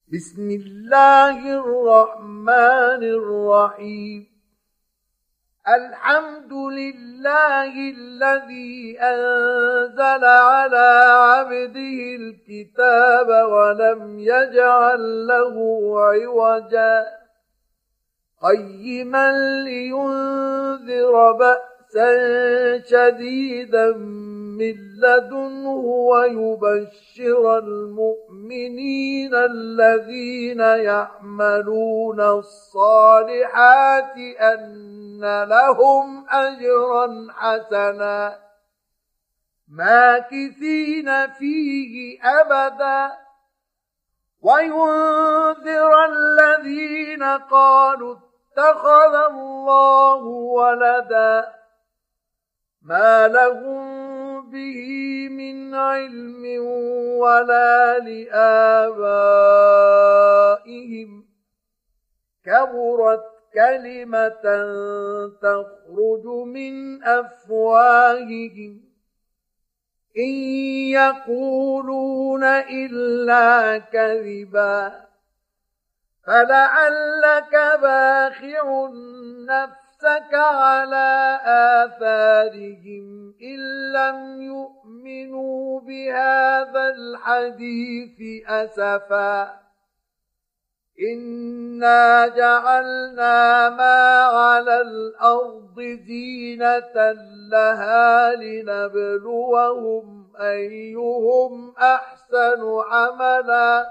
بسم الله الرحمن الرحيم. الحمد لله الذي أنزل على عبده الكتاب ولم يجعل له عوجا قيما لينذر بأسا شديدا من لدنه ويبشر المؤمنين الذين يعملون الصالحات أن لهم أجرا حسنا ماكثين فيه أبدا وينذر الذين قالوا اتخذ الله ولدا ما لهم به من علم ولا لآبائهم كبرت كلمة تخرج من أفواههم إن يقولون إلا كذبا فلعلك باخع نفسك على آثارهم إن لم يؤمنوا بهذا الحديث أسفا إنا جعلنا ما على الأرض زينة لها لنبلوهم أيهم أحسن عملا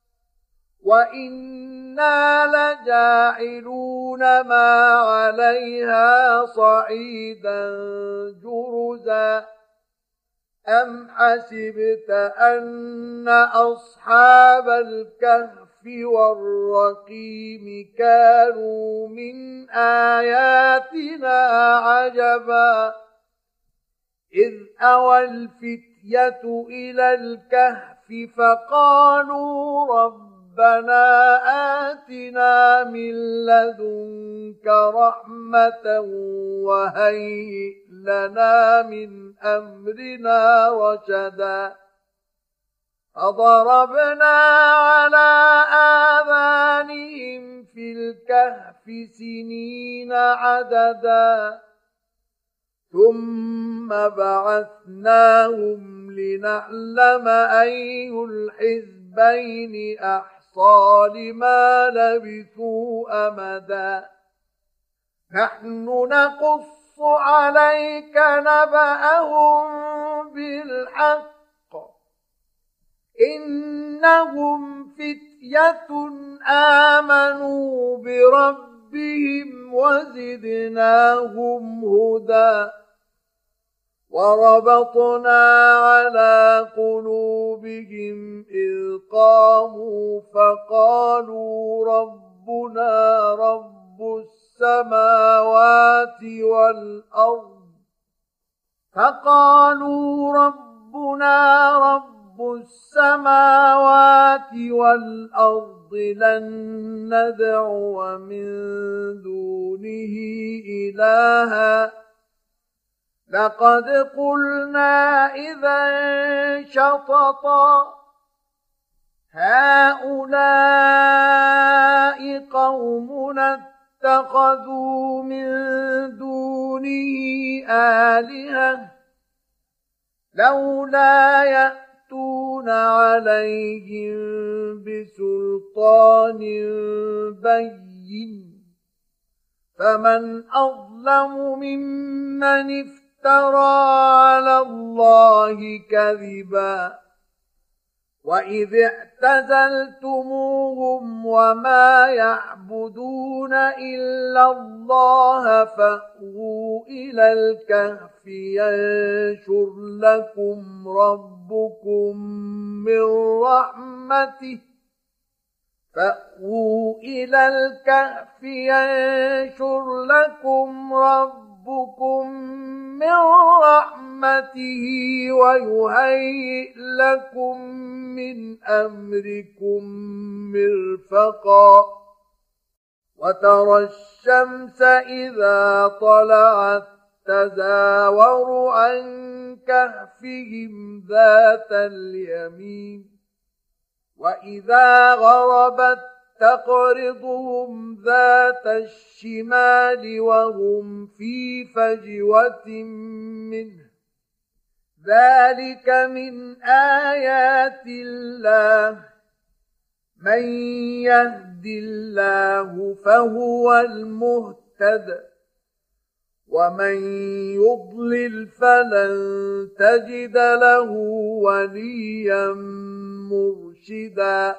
وإنا لجاعلون ما عليها صعيدا جرزا أم حسبت أن أصحاب الكهف والرقيم كانوا من آياتنا عجبا إذ أوى الفتية إلى الكهف فقالوا ربنا آتنا من لدنك رحمة وهيئ لنا من أمرنا رشدا فضربنا على آذانهم في الكهف سنين عددا ثم بعثناهم لنعلم أي الحزبين أحصى لما لبثوا أمدا نحن نقص عليك نبأهم بالحق إنهم فتية آمنوا بربهم وزدناهم هدى وربطنا على قلوبهم إذ قاموا فقالوا ربنا رب السماوات والأرض لن ندعو من دونه إلها لقد قلنا إذا شططا هؤلاء قومنا اتخذوا من دونه آلهة لولا يأتون عليهم بسلطان بين فمن أظلم ممن افترى على الله كذبا وإذ اعتزلتموهم وما يعبدون إلا الله فأووا إلى الكهف ينشر لكم ربكم من رحمته ويهيئ لكم من أمركم مرفقا وترى الشمس إذا طلعت تزاور عن كهفهم ذات اليمين وإذا غربت تقرضهم ذات الشمال وهم في فجوة منه ذلك من آيات الله من يهد الله فهو المهتد ومن يضلل فلن تجد له وليا مرشدا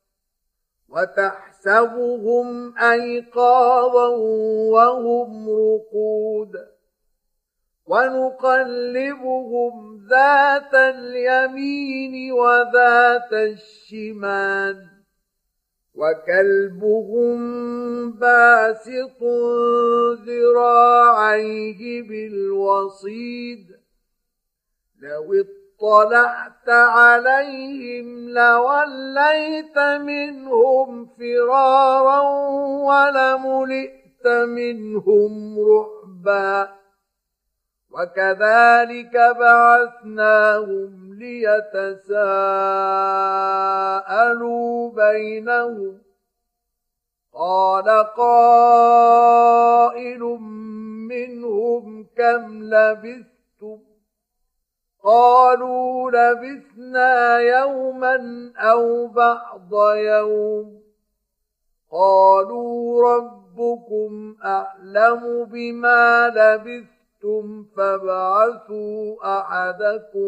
وتحسبهم أيقاظا وهم رقود ونقلبهم ذات اليمين وذات الشمال وكلبهم باسط ذراعيه بالوصيد لو اطلعت عليهم لوليت منهم فرارا ولملئت منهم رعبا وكذلك بعثناهم ليتساءلوا بينهم قال قائل منهم كم لبثتم قالوا لبثنا يوما أو بعض يوم قالوا ربكم أعلم بما لبثتم فابعثوا أحدكم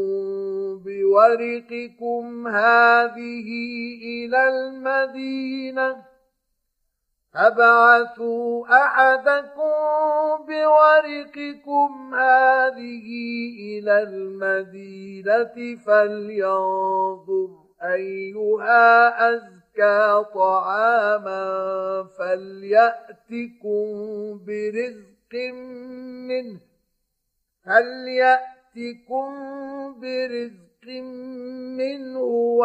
بورقكم هذه إلى المدينة فلينظر أيها أزكى طعاما فليأتكم برزق منه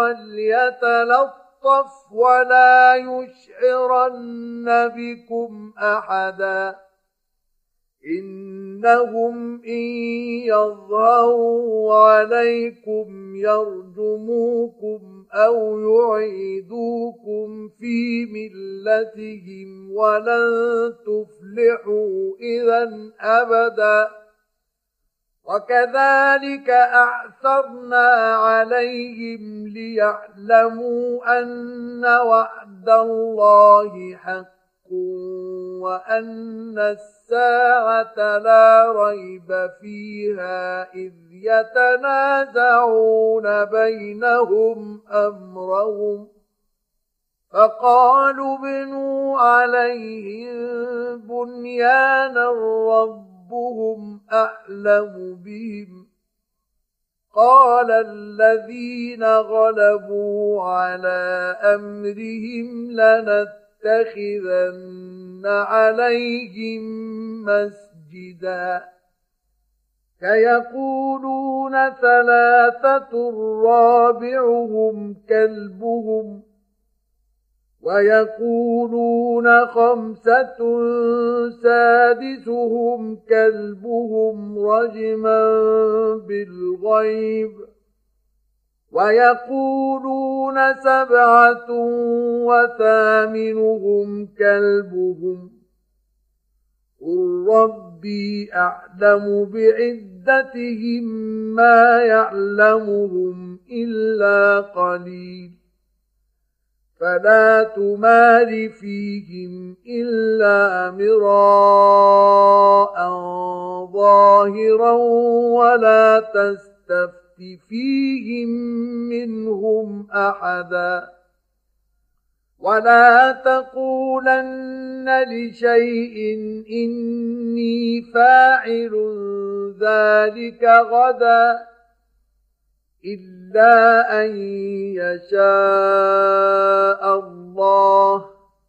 وليتلطف ولا يشعرن بكم أحدا إنهم إن يظهروا عليكم يرجموكم أو يعيدوكم في ملتهم ولن تفلحوا إذا أبدا وكذلك أعثرنا عليهم ليعلموا أن وعد الله حق وأن الساعة لا ريب فيها إذ يتنازعون بينهم أمرهم فقالوا ابنوا عليهم بنيانا ربهم أعلم بهم قال الذين غلبوا على أمرهم لنتخذن عليهم مسجدا سيقولون ثلاثة رابعهم كلبهم ويقولون خمسة سادسهم كلبهم رجما بالغيب ويقولون سبعة وثامنهم كلبهم قل ربي أعلم بعدتهم ما يعلمهم إلا قليل فلا تمار فيهم إلا مراء ظاهرا ولا تستفت فيهم منهم أحدا ولا تقولن لشيء إني فاعل ذلك غدا إلا أن يشاء الله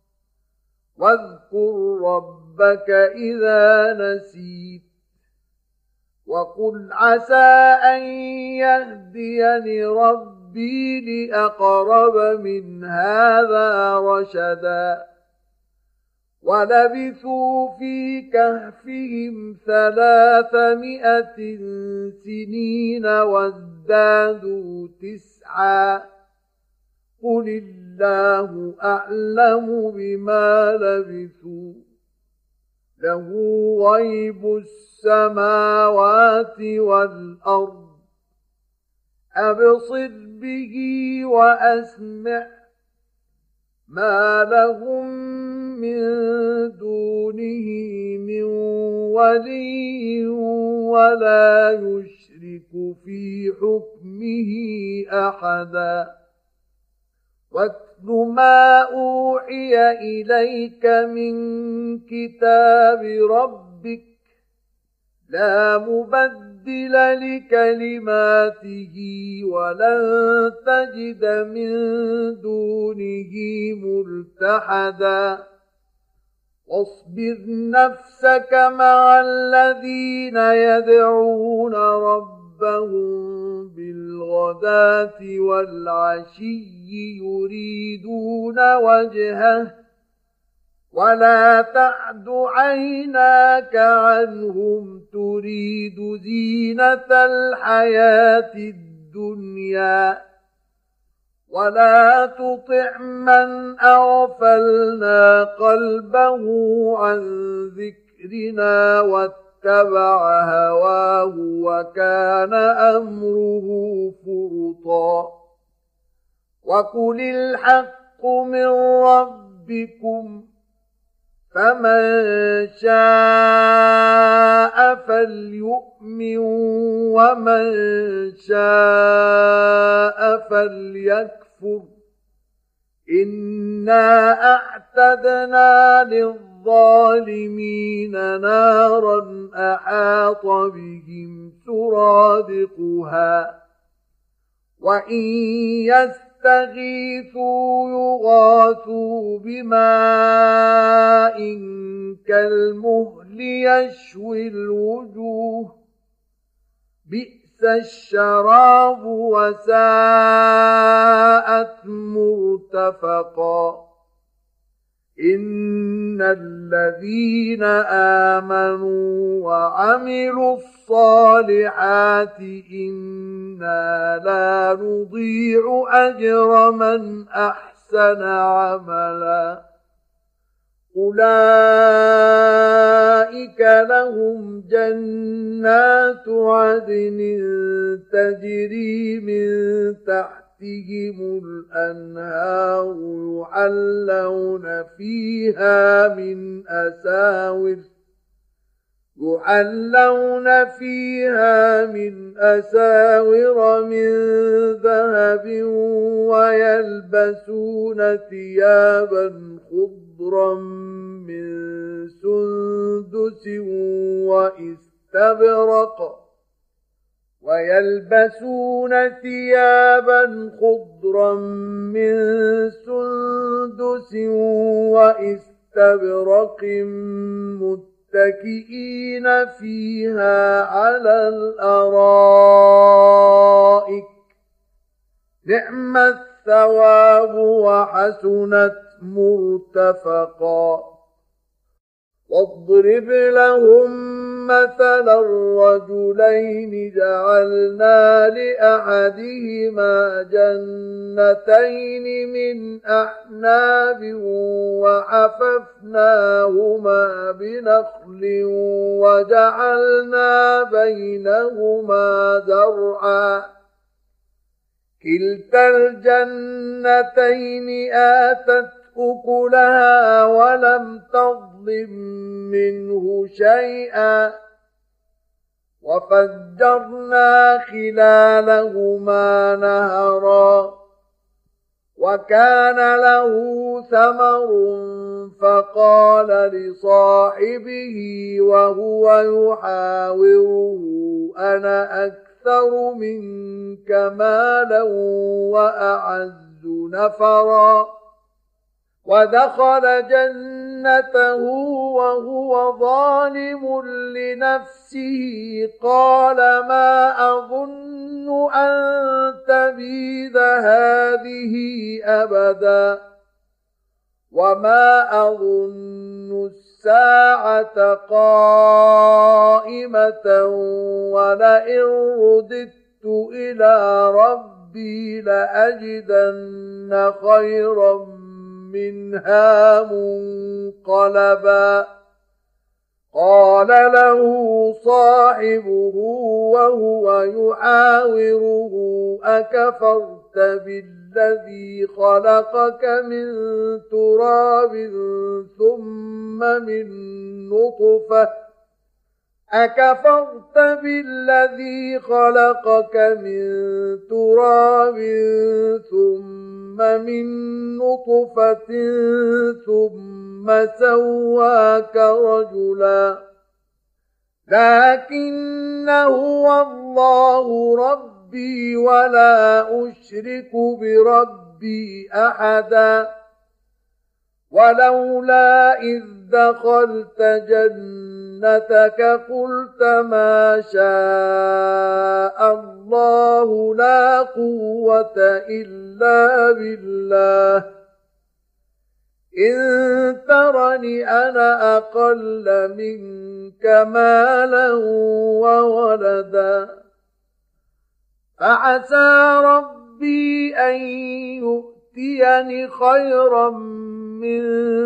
واذكر ربك إذا نسيت وقل عسى أن يهديني ربي لأقرب من هذا رشدا ولبثوا في كهفهم 300 سنين وازدادوا 9 قل الله أعلم بما لبثوا له غيب السماوات والأرض أبصر به وأسمع ما لهم من دونه من ولي ولا يشرك في حكمه أحدا واتل ما أوحي إليك من كتاب ربك لا مبدل لكلماته ولن تجد من دونه ملتحدا واصبر نفسك مع الذين يدعون ربهم بالغداة والعشي يريدون وجهه ولا تعد عيناك عنهم تريد زينة الحياة الدنيا ولا تطع من أغفلنا قلبه عن ذكرنا واتبع هواه وكان أمره فرطا وقل الحق من ربكم فمن شاء فليؤمن ومن شاء فليكفر إنا أعتدنا للظالمين نارا أحاط بهم سرادقها وإن يستغيثوا يغاثوا بماء كالمهل يشوي الوجوه بئس الشراب وساءت مرتفقا إن الذين آمنوا وعملوا الصالحات إنا لا نضيع أجر من أحسن عملا أولئك لهم جنات عدن تجري من تحتهم الأنهار يحلون فيها من أساور من ذهب ويلبسون ثيابا خضرا من سندس وإستبرق متكئين فيها على الأرائك نعم الثواب وحسنت مرتفقا واضرب لهم مثلا الرجلين جعلنا لأحدهما جنتين من أعناب وحففناهما بنخل وجعلنا بينهما زرعا كلتا الجنتين آتت أكلها ولم تظلم منه شيئا وفجرنا خلالهما نهرا وكان له ثمر فقال لصاحبه وهو يحاوره أنا أكثر منك مالا وأعز نفرا ودخل جنته وهو ظالم لنفسه قال ما أظن أن تبيد هذه أبدا وما أظن الساعة قائمة ولئن رددت إلى ربي ربي لأجدن خيرا منها منقلبا قال له صاحبه وهو يحاوره أكفرت بالذي خلقك من تراب ثم من نطفة أكفرت بالذي خلقك من تراب ثم من نطفة ثم سواك رجلا لكن هو الله ربي ولا أشرك بربي أحدا ولولا إذ دخلت جنتك قلت ما شاء الله لا قوة إلا بالله إن ترني أنا أقل منك مالا وولدا فعسى ربي أن يؤتيني خيرا من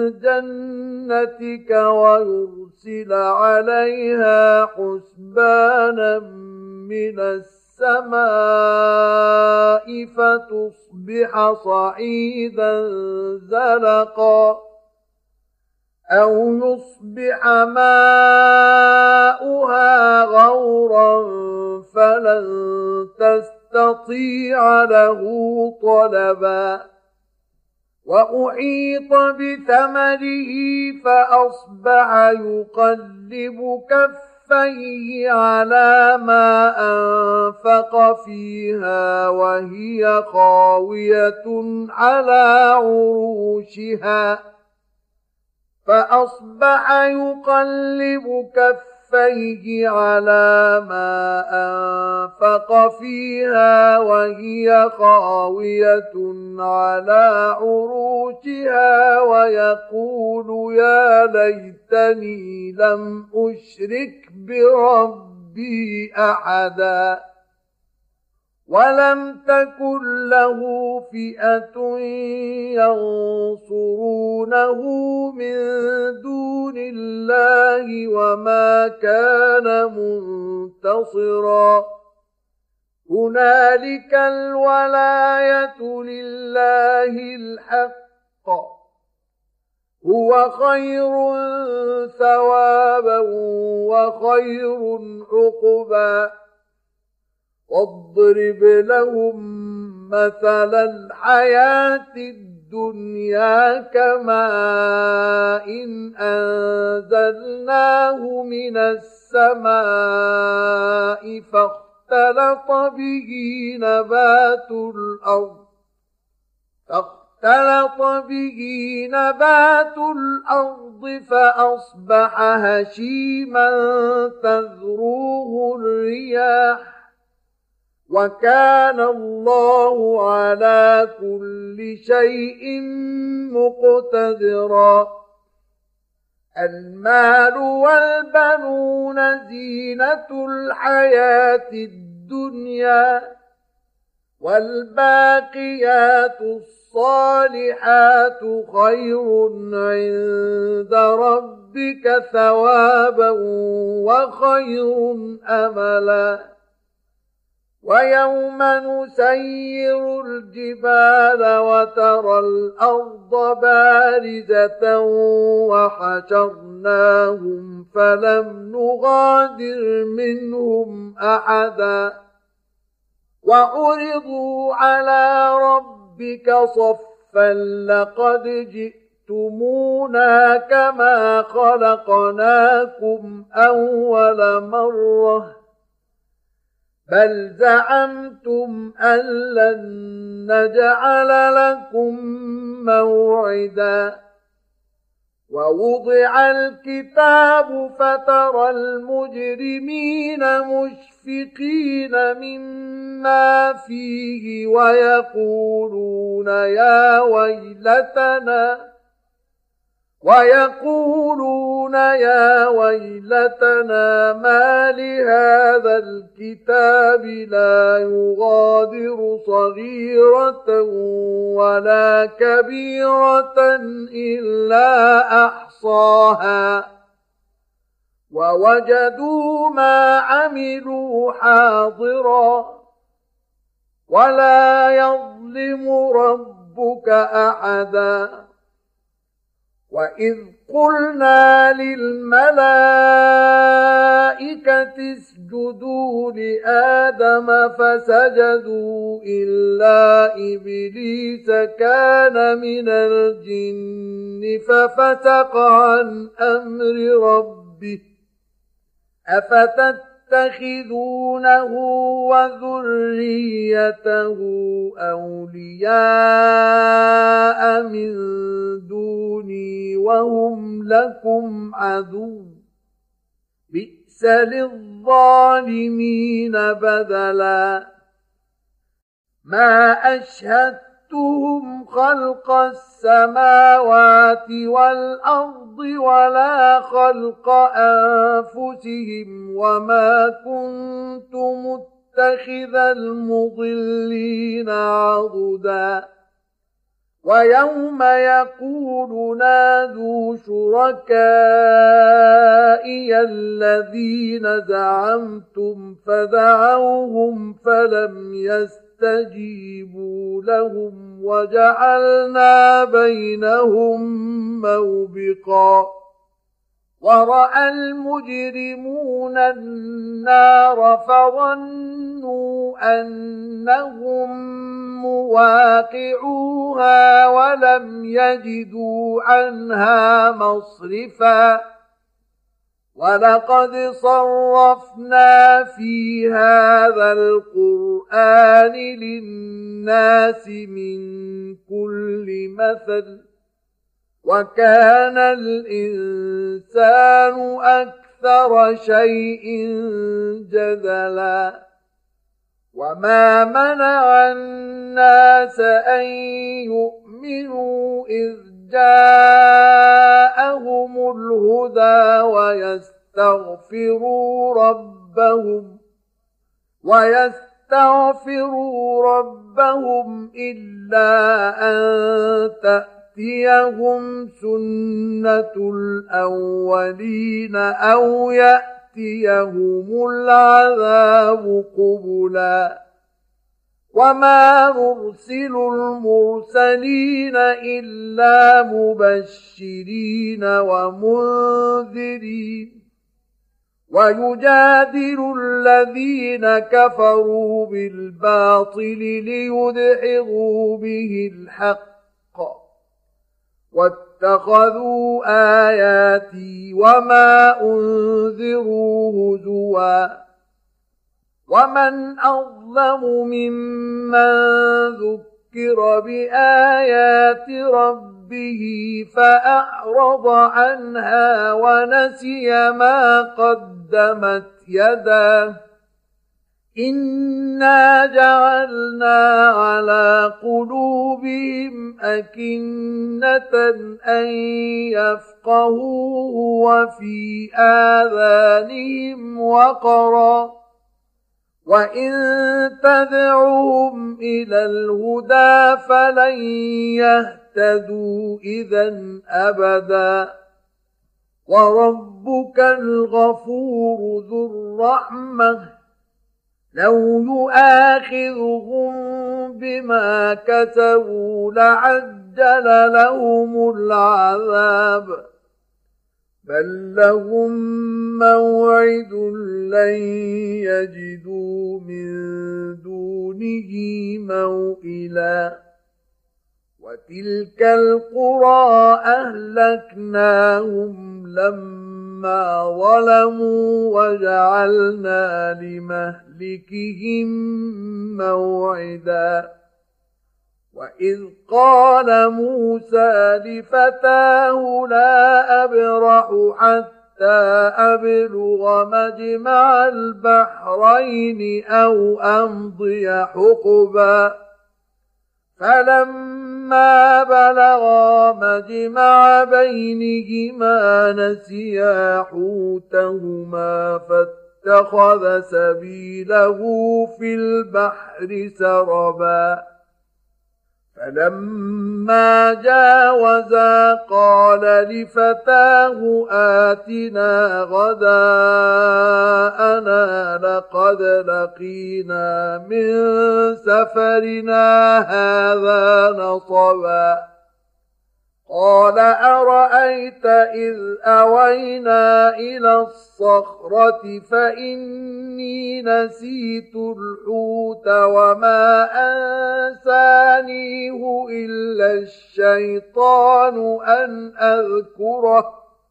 جنتك ويرسل عليها حسبانا من السماء فتصبح صعيدا زلقا أو يصبح ماؤها غورا فلن تستطيع له طلبا وأحيط بثمره فأصبح يقلب كفيه على ما أنفق فيها وهي خاوية على عروشها فأصبح يقلب كفيه على ما أنفق فيها وهي خاوية على عروشها ويقول يا ليتني لم أشرك بربي أحدا ولم تكن له فئة ينصرونه من دون الله وما كان منتصرا هنالك الولاية لله الحق هو خير ثوابا وخير عقبا واضرب لهم مثل الحياة الدنيا كماء أنزلناه من السماء فاختلط به نبات الأرض فأصبح هشيما تذروه الرياح وكان الله على كل شيء مقتدرا المال والبنون زينة الحياة الدنيا والباقيات الصالحات خير عند ربك ثوابا وخير أملا ويوم نسير الجبال وترى الأرض بارزة وحشرناهم فلم نغادر منهم أحدا وعرضوا على ربك صفا لقد جئتمونا كما خلقناكم أول مرة بل زعمتم أن لن نجعل لكم موعدا ووضع الكتاب فترى المجرمين مشفقين مما فيه ويقولون يا ويلتنا ما لهذا الكتاب لا يغادر صغيرة ولا كبيرة إلا أحصاها ووجدوا ما عملوا حاضرا ولا يظلم ربك أحدا وإذ قلنا للملائكة اسجدوا لآدم فسجدوا إلا إبليس كان من الجن ففسق عن أمر ربه أفتتخذونه وذريته أولياء من دوني وهم لكم عدو بئس للظالمين بدلا ما أشهدتهم خلق السماوات والأرض ولا خلق أنفسهم وما كنت متخذ المضلين عضدا ويوم يقول نادوا شركائي الذين زعمتم فدعوهم فلم يستجيبوا لهم وجعلنا بينهم موبقا ورأى المجرمون النار فظنوا أنهم مواقعوها ولم يجدوا عنها مصرفا ولقد صرفنا في هذا القرآن للناس من كل مثل وكان الإنسان أكثر شيء جدلا وما منع الناس أن يؤمنوا إذ جاءهم الهدى ويستغفروا ربهم إلا أن تأتيهم سنة الأولين أو يأتيهم العذاب قبلا وما نرسل المرسلين إلا مبشرين ومنذرين ويجادل الذين كفروا بالباطل ليدحضوا به الحق واتخذوا آياتي وما أنذروا هزوا ومن أظلم ممن ذكر بآيات ربه فأعرض عنها ونسي ما قدمت يداه إنا جعلنا على قلوبهم أكنة أن يفقهوه وفي آذانهم وقرا وإن تدعوهم إلى الهدى فلن يهتدوا إذا أبدا وربك الغفور ذو الرحمة لو يؤاخذهم بما كسبوا لعجل لهم العذاب بل لهم موعد لن يجدوا من دونه موئلا وتلك القرى أهلكناهم لما ظلموا وجعلنا لمهلكهم موعدا وإذ قال موسى لفتاه لا أبرح حتى أبلغ مجمع البحرين أو أمضي حقبا فلما فلما بلغا مجمع بينهما نسيا حوتهما فاتخذ سبيله في البحر سربا فلما جاوزا قال لفتاه آتنا غداءنا لقد لقينا من سفرنا هذا نصبا قال أرأيت إذ أوينا إلى الصخرة فإني نسيت الحوت وما أنسانيه إلا الشيطان أن أذكره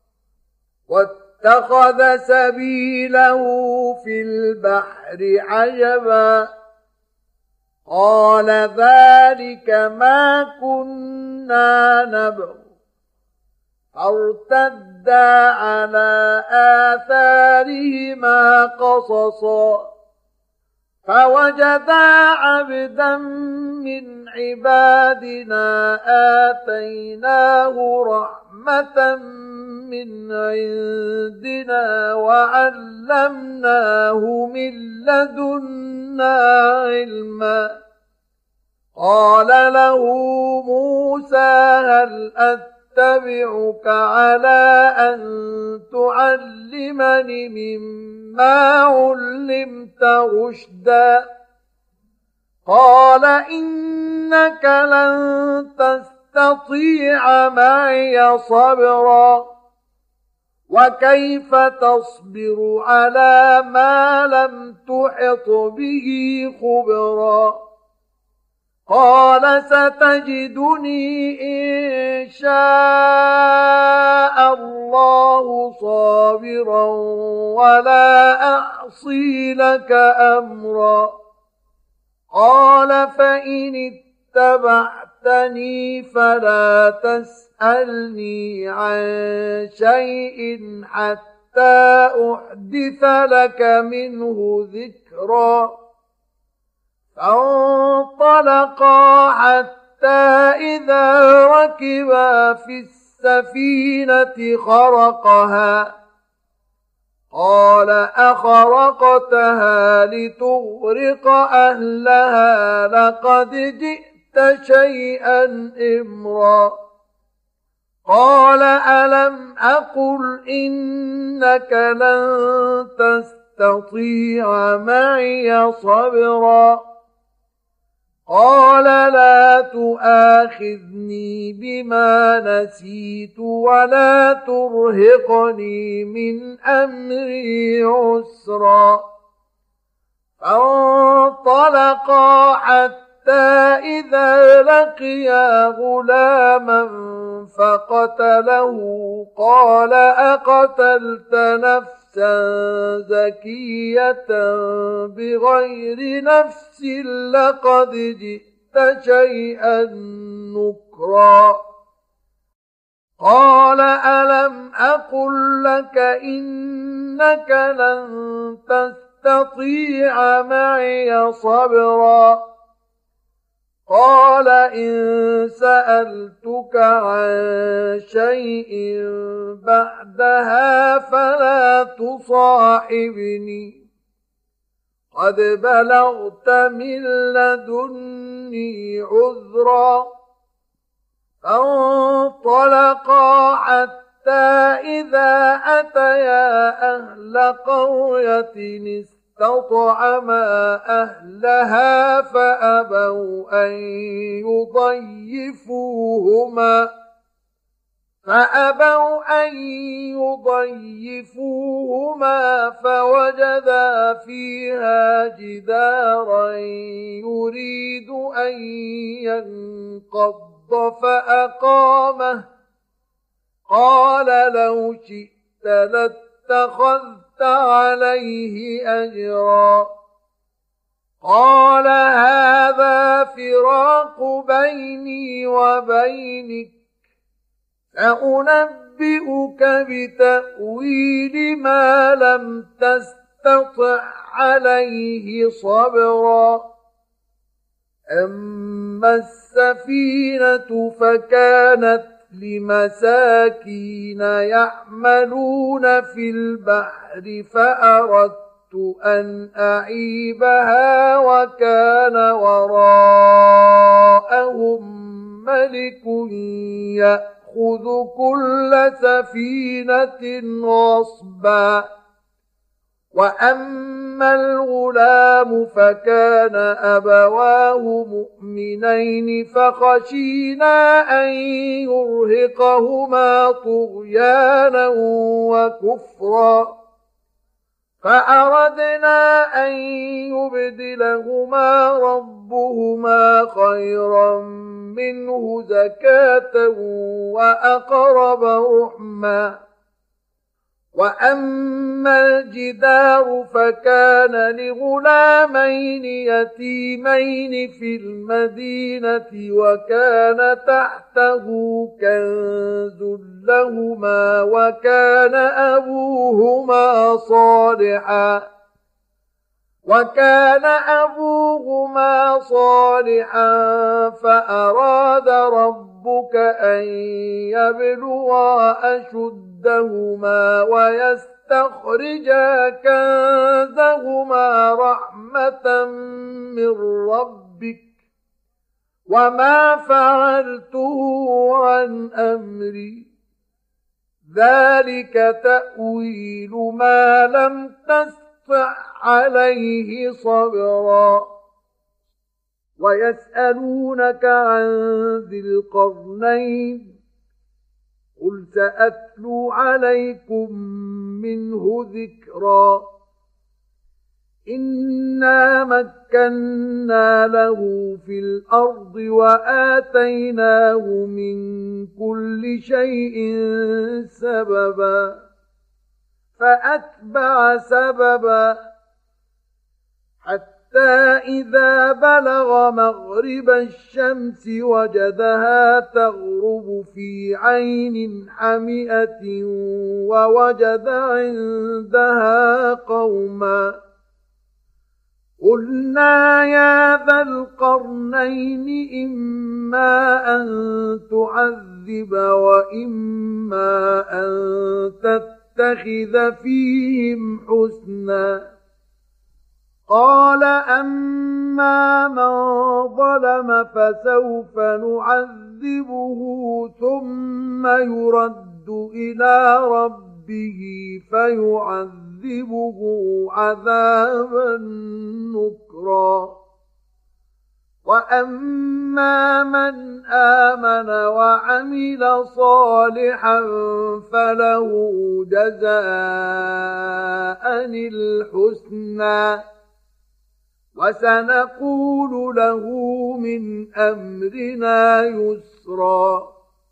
واتخذ سبيله في البحر عجبا قال ذلك ما كنا نبغ فارتدا على آثارهما قصصا فوجدا عبدا من عبادنا آتيناه رحمة من عندنا وعلمناه من لدنا علما قال له موسى هل أتبعك على أن تعلمني مما علمت رشدا قال إنك لن تستطيع معي صبرا وكيف تصبر على ما لم تحط به خبرا قال ستجدني إن شاء الله صابرا ولا أعصي لك أمرا قال فإن اتبعتني فلا تسألني عن شيء حتى أحدث لك منه ذكرا فانطلقا حتى إذا ركبا في السفينة خرقها قال أخرقتها لتغرق أهلها لقد جئت شيئا إمرا قال ألم أقل إنك لن تستطيع معي صبرا قال لا تؤاخذني بما نسيت ولا ترهقني من أمري عسرا فانطلقا حتى إذا لقيا غلاما فقتله قال أقتلت نفسا زكية بغير نفس لقد جئت شيئا نكرا قال ألم أقل لك إنك لن تستطيع معي صبرا قال إن سألتك عن شيء بعدها فلا تصاحبني قد بلغت من لدني عذرا فانطلقا حتى إذا أتيا أهل قرية استطعما أهلها فأبوا أن يضيفوهما فوجدا فيها جدارا يريد أن ينقض فأقامه قال لو شئت لاتخذت عليه أجرا قال هذا فراق بيني وبينك سأنبئك بتأويل ما لم تستطع عليه صبرا أما السفينة فكانت لمساكين يعملون في البحر فأردت أن أعيبها وكان وراءهم ملك يأخذ كل سفينة غصبا وأما الغلام فكان أبواه مؤمنين فخشينا أن يرهقهما طغيانا وكفرا فأردنا أن يبدلهما ربهما خيرا منه زكاة وأقرب رحما وأما الجدار فكان لغلامين يتيمين في المدينة وكان تحته كنز لهما وكان أبوهما صالحا فأراد ربك أن يبلغا أشدهما ويستخرجا كنزهما رحمة من ربك وما فعلته عن أمري ذلك تأويل ما لم تستطع عليه صبرا ويسألونك عن ذي القرنين قل سأتلو عليكم منه ذكرا إنا مكنا له في الأرض وآتيناه من كل شيء سببا فأتبع سببا حتى إذا بلغ مغرب الشمس وجدها تغرب في عين حمئة ووجد عندها قوما قلنا يا ذا القرنين إما أن تعذب وإما أن تتخذ فيهم حسنا قال أما من ظلم فسوف نعذبه ثم يرد إلى ربه فيعذبه عذابا نكرا وأما من آمن وعمل صالحا فله جزاء الحسنى وسنقول له من أمرنا يسرا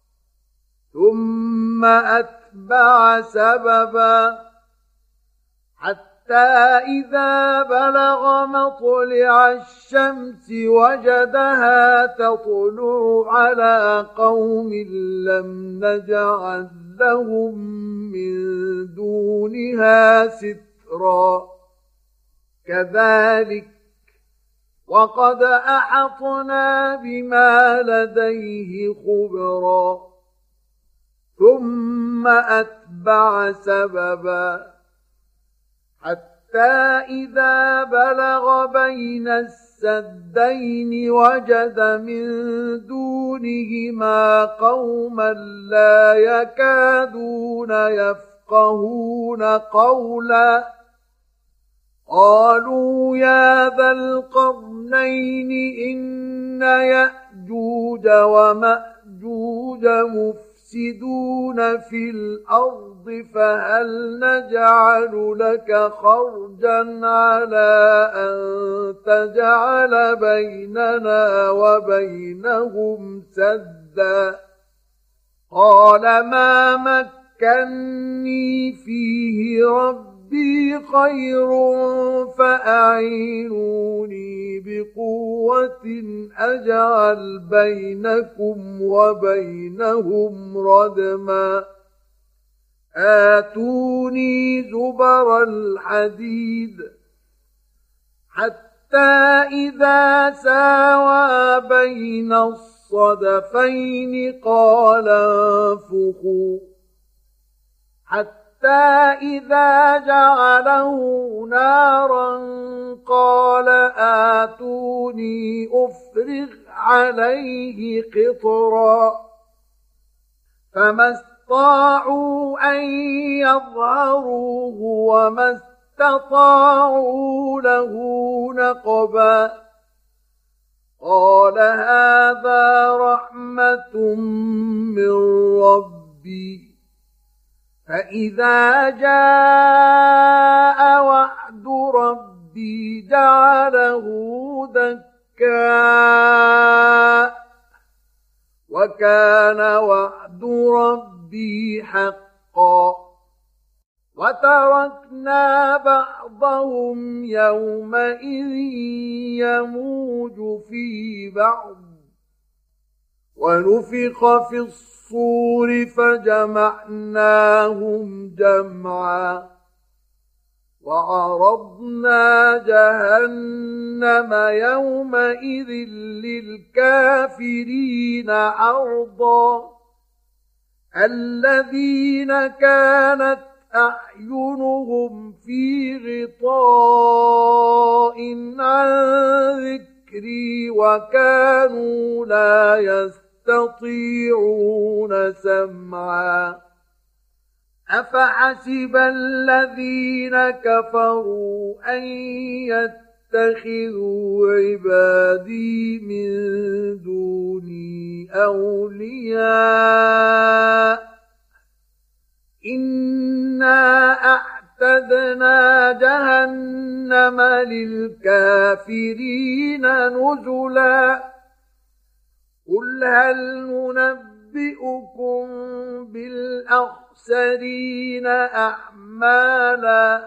ثم أتبع سببا حتى إذا بلغ مطلع الشمس وجدها تطلع على قوم لم نجعل لهم من دونها سترا كذلك وقد أحطنا بما لديه خبرا ثم أتبع سببا حتى إذا بلغ بين السدين وجد من دونهما قوما لا يكادون يفقهون قولا قالوا يا ذا القرنين إن يأجوج ومأجوج مفسدون في الأرض فهل نجعل لك خرجا على أن تجعل بيننا وبينهم سدا قال ما مكني فيه ربي خير فأعينوني بقوة أجعل بينكم وبينهم ردما آتوني زبر الحديد حتى إذا ساوى بين الصدفين قال انفخوا حتى إذا جعله نارا قال آتوني أفرغ عليه قطرا فما استطاعوا أن يظهروه وما استطاعوا له نقبا قال هذا رحمة من ربي فإذا جاء وعد ربي جعله دكا وكان وعد ربي حقا وتركنا بعضهم يومئذ يموج في بعض ونفخ في الصور فجمعناهم جمعا وعرضنا جهنم يومئذ للكافرين عرضا الذين كانت أعينهم في غطاء عن ذكري وكانوا لا يستطيعون سمعا أفحسب الذين كفروا أن يتخذوا عبادي من دوني أولياء إنا أعتدنا جهنم للكافرين نزلا قل هل ننبئكم بالأخسرين أعمالا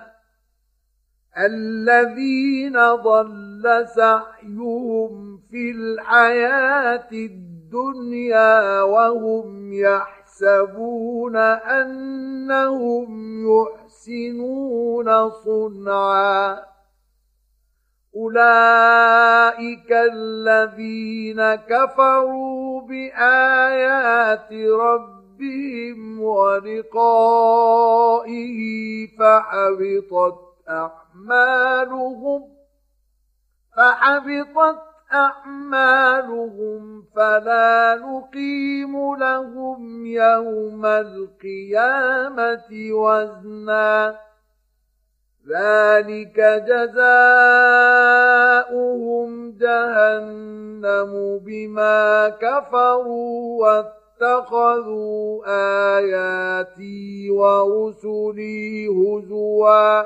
الذين ضل سعيهم في الحياة الدنيا وهم يحسبون أنهم يحسنون صنعا أولئك الذين كفروا بآيات ربهم ولقائه فحبطت أعمالهم فلا نقيم لهم يوم القيامة وزنا ذلك جزاؤهم جهنم بما كفروا واتخذوا آياتي ورسلي هزوا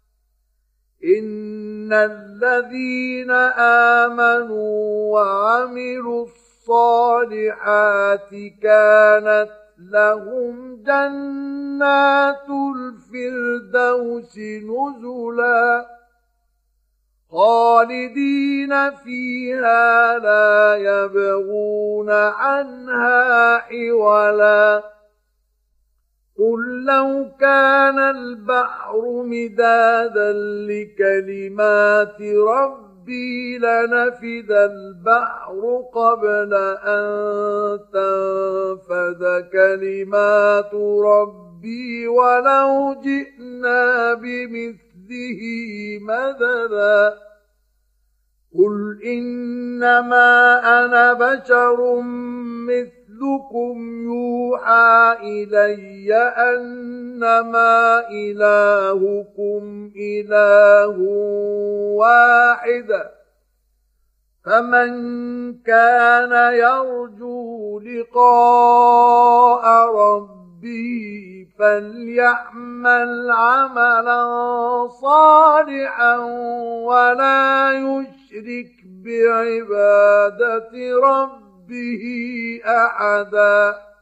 إن الذين آمنوا وعملوا الصالحات كانت لهم جنات الفردوس نزلا خالدين فيها لا يبغون عنها حولا قل لو كان البحر مدادا لكلمات ربي لنفد البحر قبل أن تنفد كلمات ربي ولو جئنا بمثله مددا قل إنما أنا بشر مثلكم يوحى إلي أنما إلهكم إله واحد فمن كان يرجو لقاء ربه فليعمل عملا صالحا ولا يشرك بعبادة ربه أحدا